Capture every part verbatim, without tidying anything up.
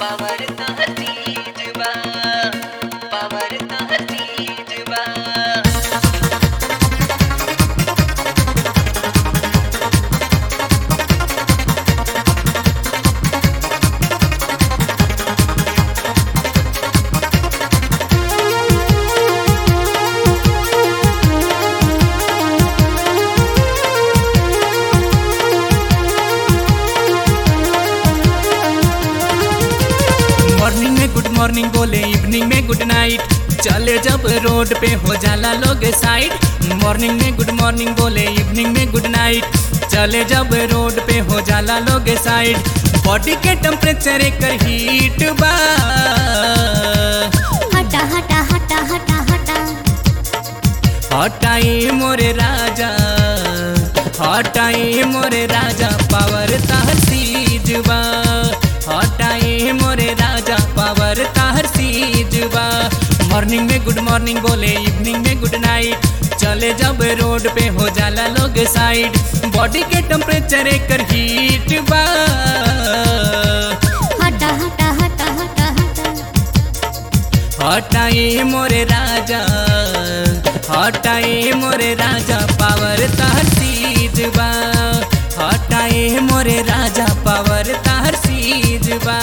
Power तहसीज बा power तहसीज बा morning में गुड मॉर्निंग बोले इवनिंग में गुड नाइट, चले जब रोड पे हो जाला लोग साइड। मॉर्निंग में गुड मॉर्निंग बोले इवनिंग में गुड नाइट, चले जब रोड पे हो जाला लोग साइड। बॉडी के टेम्परेचर एक हीट बा, हटा हटा हटा हटा हटा हटाई मोरे राजा हटाई मोरे राजा पावर तहसीज बा, हटाई मोरे राजा पावर तहसीज बा। मॉर्निंग में गुड मॉर्निंग बोले इवनिंग में गुड नाइट, चले जब रोड पे हो जाला लोग साइड। बॉडी के टेम्परेचर एक हीट बा, हटा हटा हटा हटा हटा हटाई मोरे राजा हटाई मोरे राजा पावर तहसीज बा, हटाई मोरे राजा पावर तहसीज बा।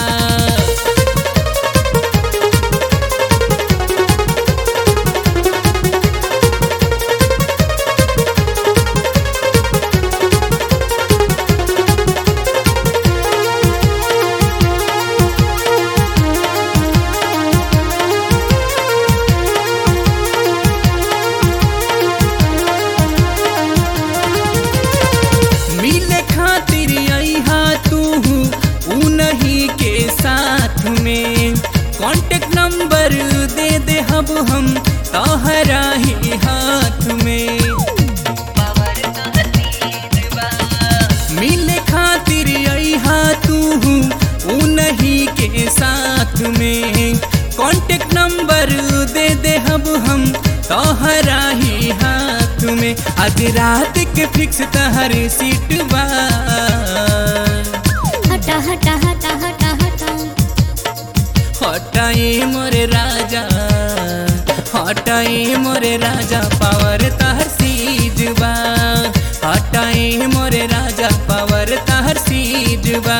मिले खातिर अइहा तू उन्हीं के साथ में, कांटेक्ट नंबर दे दे हब हम तोहरा ही हाथ में। पावर तहसीज बा मिले खातिर अइहा तू उन्हीं के साथ में, कांटेक्ट नंबर दे दे हब हम तोहरा ही हाथ में। आज रात के फिक्स तहर सीट बा, हटा हटा हटा हटा हटा हटाई मोरे राजा हटाई मोरे राजा पावर तहसीज बा, हटाई मोरे राजा पावर तहसीज बा।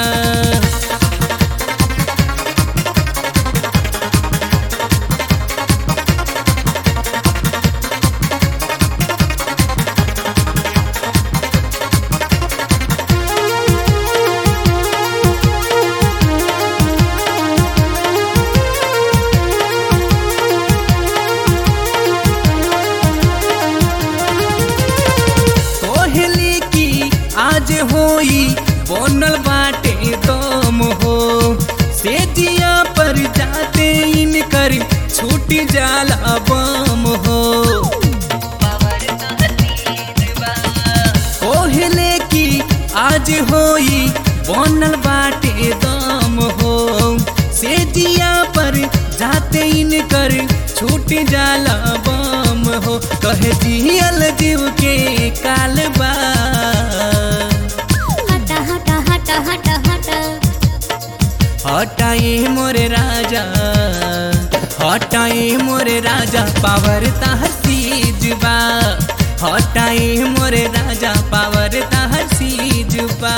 कोहली की आज होई बोनल बाटे दम हो, से जिया पर जाते इनकर छूट जाला बम हो। पावर तहसीज बा कोहले की आज होई बोनल बाटे दम हो, से जिया पर जाते इनकर छूट जाला बम हो। कहे जियल जीव के कालबा, हटा हटा हटा हटा हटा हटाई मोरे राजा हटाई मोरे राजा पावर तहसीज बा, हटाई मोरे राजा पावर तहसीज बा।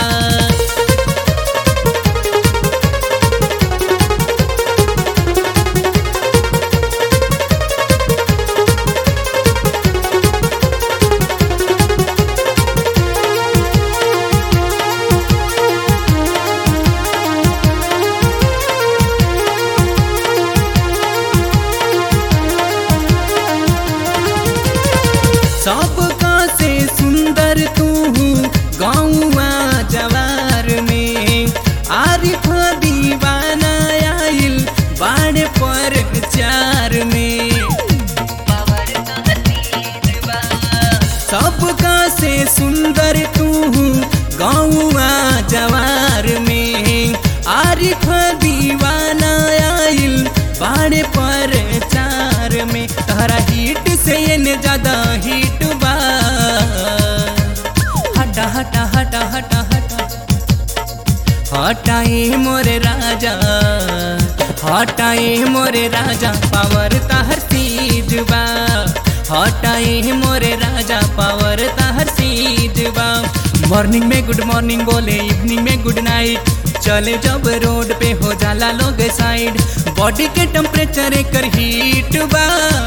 सबका से सुंदर तू गाँवा जवार में, आरिफ दीवाना आइल बाड़े पर चार में। पावर तहसीज बा सबका से सुंदर तू गाँवा जवार में, आरिफ दीवाना आइल बाड़े पर चार में। तहरा हीट से ये ज्यादा हीट बा, हटा हटा हटा हटा हटा हटाए मोरे राजा हटाए मोरे राजा पावर ताहर सीज बा हटाए मोरे राजा पावर ताहर सीज बा। मॉर्निंग में गुड मॉर्निंग बोले इवनिंग में गुड नाइट चले जब रोड पे हो जाला लोग साइड बॉडी के टेम्परेचर एकर हीट बा।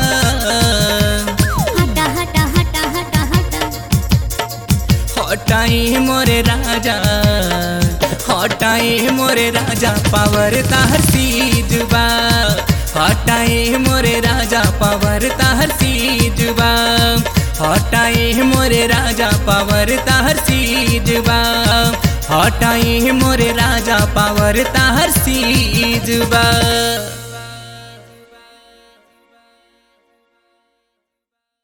हटा हटा हटा हटा हटा हटाए मोरे राजा हटाए मोरे राजा पावर ताहर सीज बा हटाए मोरे राजा पावर ताहर सीज बा हटाए मोरे राजा पावर ताहर सीज बा हटाए मोरे राजा पावर ताहर सीज बा।